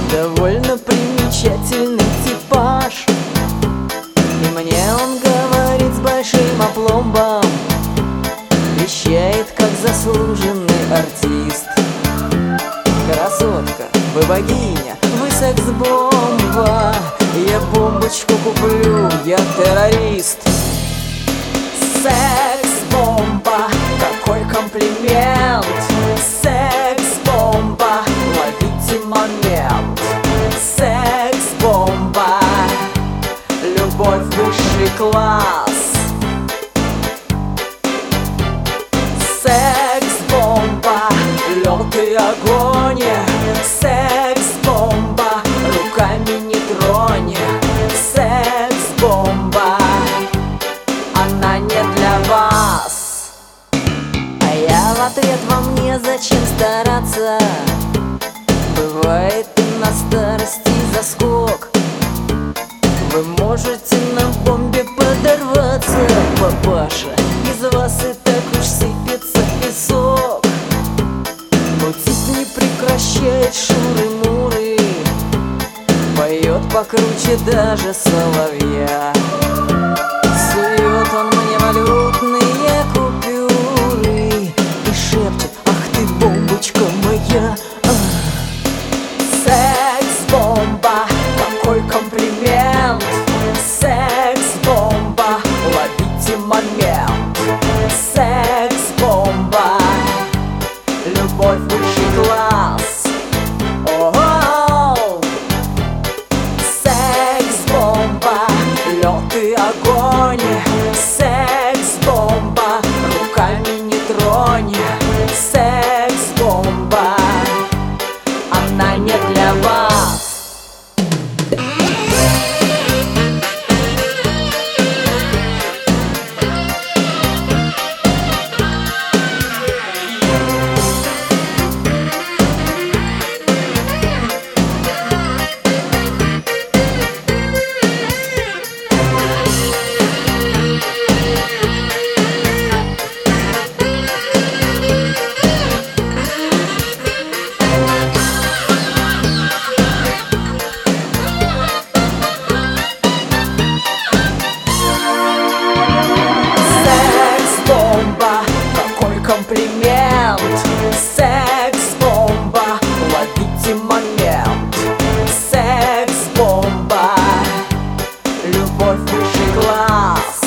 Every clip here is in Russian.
довольно примечательный типаж, и мне он говорит с большим опломбом, вещает как заслуженный артист. Красотка, вы богиня, вы секс-бомба, я бомбочку куплю, я террорист. Секс-бомба, какой комплимент! Секс-бомба, ловите момент. Секс-бомба, любовь высший класс. Секс-бомба, лед и огонь. Секс-бомба, руками не тронь. Секс-бомба, она не для вас. А я в ответ: вам незачем стараться. Бывает и на старости заскок. Вы можете на бомбе подорваться, папаша, из вас и так уж сыпется песок. Но тип не прекращает шуры-муры, поет покруче даже соловья. Сует он мне валютные купюры и шепчет: ах ты, бомбочка моя. Секс-бомба, какой комплимент. Секс-бомба, ловите момент. Секс-бомба, любовь высший класс. О-о-о! Секс-бомба, лед и огонь. Секс-бомба, руками не тронь. Секс-бомба, она не для вас. Секс-бомба, какой комплимент. Секс-бомба, ловите момент. Секс-бомба, любовь высший класс.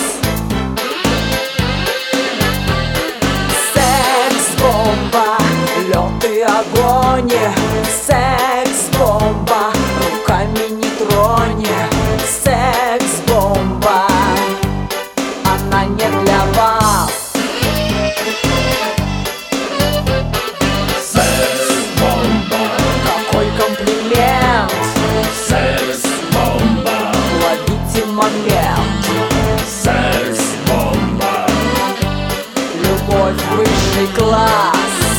Секс-бомба, лед и огонь. Секс-бомба, руками не тронь. Секс-бомба, она не для вас. Секс-бомба, Какой комплимент. секс-бомба, Ловите момент. секс-бомба, Любовь высший класс.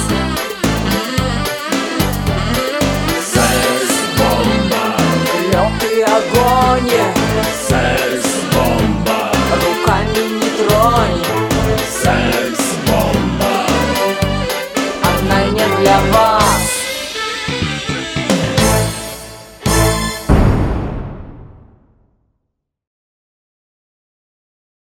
секс-бомба, Лед и огонь. секс-бомба, Руками не тронь. секс-бомба. Она не для вас.